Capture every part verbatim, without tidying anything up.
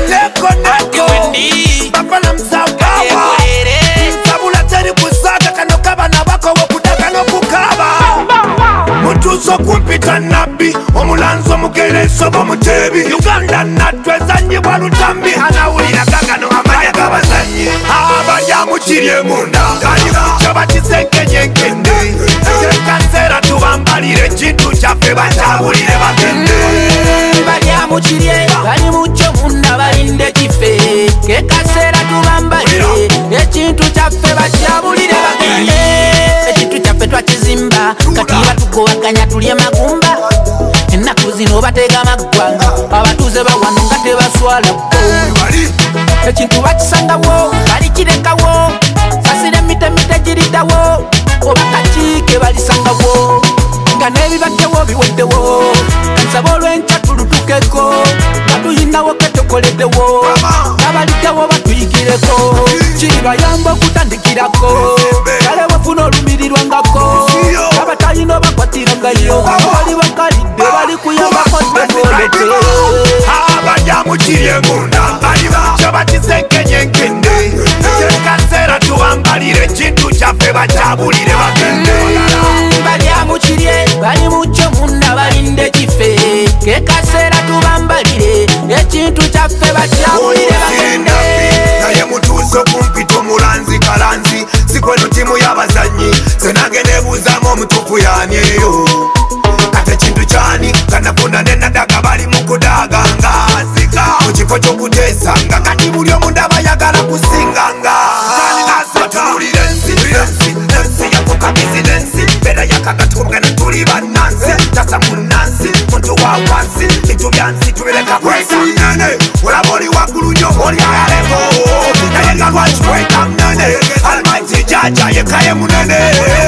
neko neko bafana msabawa nsabula teri kusaka kano kabana bako wokudaka nokukaba mutuso kumpita nabbi omulanzo mugereso bamutebi Uganda natwezanyi bwa lutambi anawulira gagano amanya gabazanyi abalya mukirye munda kalimuco batisenkenyenkende kyekansera tubambalire ekintu kyaffe batabulire bagende balya mukirye bali muco munda balinde kife kekansera tubambalire ekintu kyaffe batabulire bagende ekintu kyaffe twakizimba kati batukowaganya tulye magumba ennaku zino batega maggwa abatuuze bawano nga tebaswalako ekintu bakisangawo balikirekawo sasira emitemite giriddawo oba kakiike balisangawo nga n'ebibaddewo biweddewo kansaba olw'enkya tulutukeko nga tuyinawo ketukoleddewo abaliddewo batuyigireko kiribayamba okutandikirako kale bafuna olumirirwangako abatayina bakwatirangayo bali bakalidde bali kuyambako tebolete abalya mukirye munda balibaco batisenkenyenkende kyekansera tubambalire ekintu kyaffe bakyabulire bagende balya mukirye bali muco munda balinde kife kekansera tubambalire ekintu kyaffe bakyabulire bagende naye mutuuso kumpita omulanzi kalanzi sikweno timu y'abazanyi senange nebuuzamu omutuufu yanieyo kati ekintu kyani kanafuna nenadaga bali mukudaganga zika mukifo kyokuteesanga kati buli omu ndaba yagala kusinganga atulire ensi ensi yafuka bizinensi bera yakagatukugana tuli bannansi tasa munnansi muntu wa wansi bintu byansi tubireka kweka munene olaba oli waggulu nnyo oli ayaleko naye nga lwaki kweka munene almighty jaja yekaye munene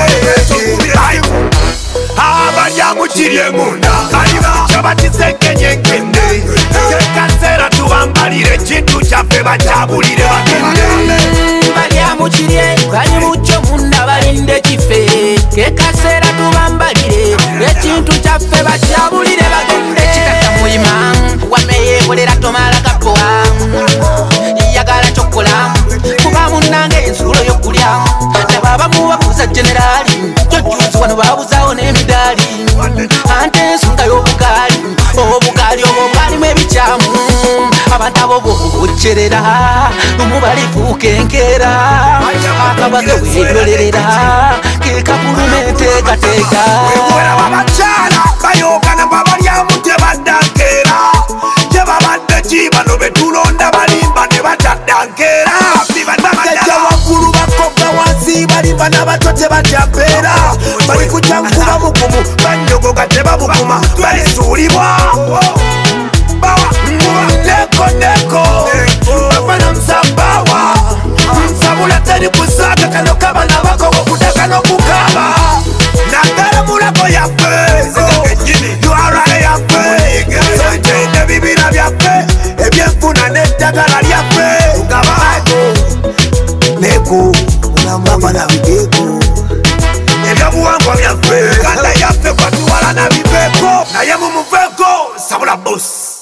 abalya mukirye munda kalibaco batisenkenyenkende kyekansera tubambalire ekintu kyaffe bakyabulire bagende balya mukirye bali muco munda balinde kife kekansera tubambalire ekintu kyaffe bakyabulire bagende ekitata muyima wameyekolera tomala gakoa yagala kyokola kuba munnange ensuulo y'okulya nababamu babuuza generali kyojuzi wano babuzawo n'emidaali ante ensonga y'obugaali obugaali obwo bwalimu ebikyamu abantu abo bobukyerera lumu balifuuka enkeera akabage weerolerera kekabuluma enteekateeka abakyala bayogana babalyamu tebadda nkeera gye babadde ki bano betulonda balimba ne batadda nkeera bakejja waggulu bakogga wansi balimba n'abato tebatya mpeera bali kujja nkuba bugumu banyogoga tebabuguma balisuulibwa bawa neko neko bafana msabawa nsabula teri kusaka kano kabana bako wokudaka n'okukaba naddala mulago yaffe yuara yaffe soitende bibira byaffe ebyenfuna n'eddagala lyaffe tugabaako neko bafana bigeko ebyobuwangwa byaffe uganda yaffe kwatuwala na biveeko naye mumuveeko sabula bosi